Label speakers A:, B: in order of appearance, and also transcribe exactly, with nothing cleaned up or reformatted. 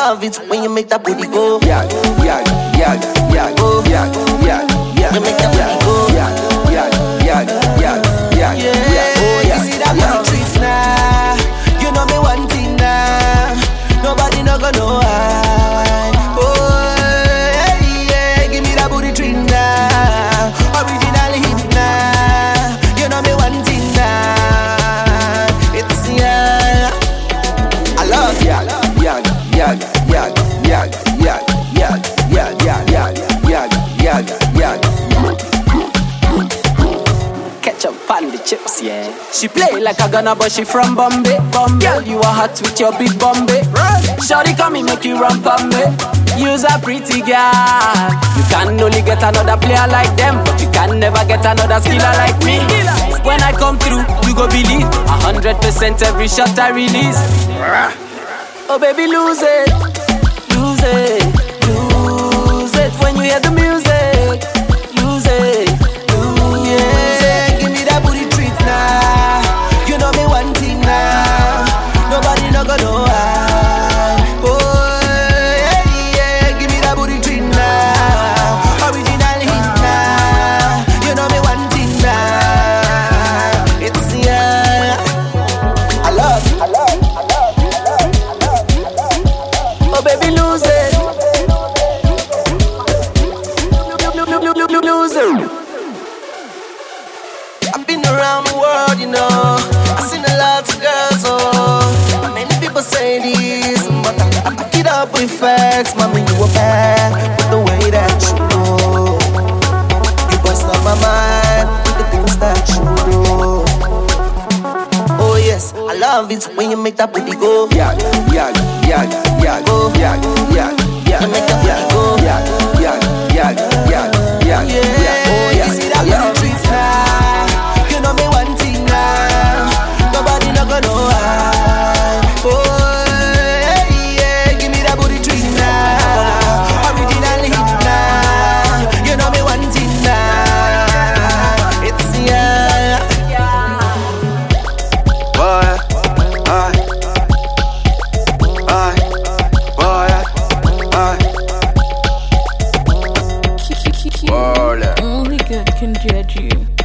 A: love it when you make that booty go.
B: Yeah, yeah, yeah, yeah,
A: Oh.
B: yeah, yeah, yeah.
A: You make that booty go.
B: Yeah, yeah, yeah, yeah, yeah, yeah. Oh yeah,
A: You see that
B: yeah.
A: booty treats now. You know me one thing now. Nobody no gonna know why. Oh yeah, yeah. Give me that booty treat now. Original hit now. You know me one thing now. It's yeah. I love
B: Yeah, yeah, yeah, yeah, yeah, yeah, yeah, yeah, yeah, yeah, yeah, yeah, yeah.
C: Ketchup on the chips, yeah. She play like a gunner, but she from Bombay. Bombay, girl, you are hot with your big Bombay. Shawty come and make you run Bombay. You's a pretty girl. You can only get another player like them, but you can never get another skiller like me. When I come through, you go believe a hundred percent every shot I release. Oh baby, lose it, lose it, lose it when you hear the music. Lose it, lose
A: Yeah,
C: it.
A: give me that booty treat now. You know me one thing now. Nobody no gonna know why. Oh yeah, yeah, give me that booty treat now. Original hit now. You know me one thing now. It's yeah. I love, I love, I love, I love, I love, I love.
C: Oh baby, lose it, lose it.
A: I've been around the world, you know. I've seen a lot of girls, oh. Many people say this, but I, I back it up with facts. Mommy, you were bad with the way that you know. You bust up my mind with the things that you do. Oh yes, I love it when you make that booty go.
B: Yeah, yeah, yeah, yeah,
A: Oh.
B: yeah, yeah, yeah.
A: You make that booty go.
B: Yeah, yeah, yeah, yeah, yeah, yeah. Oh
A: Yeah, you see that
B: yeah.
A: booty treats now. You know me one thing now. Nobody no gonna know why. Oh yeah, yeah, give me that booty treat now. Original hit now. You know me one thing now. It's yeah.
B: Boy, I, I, boy, I. Boy.
D: Only God can judge you.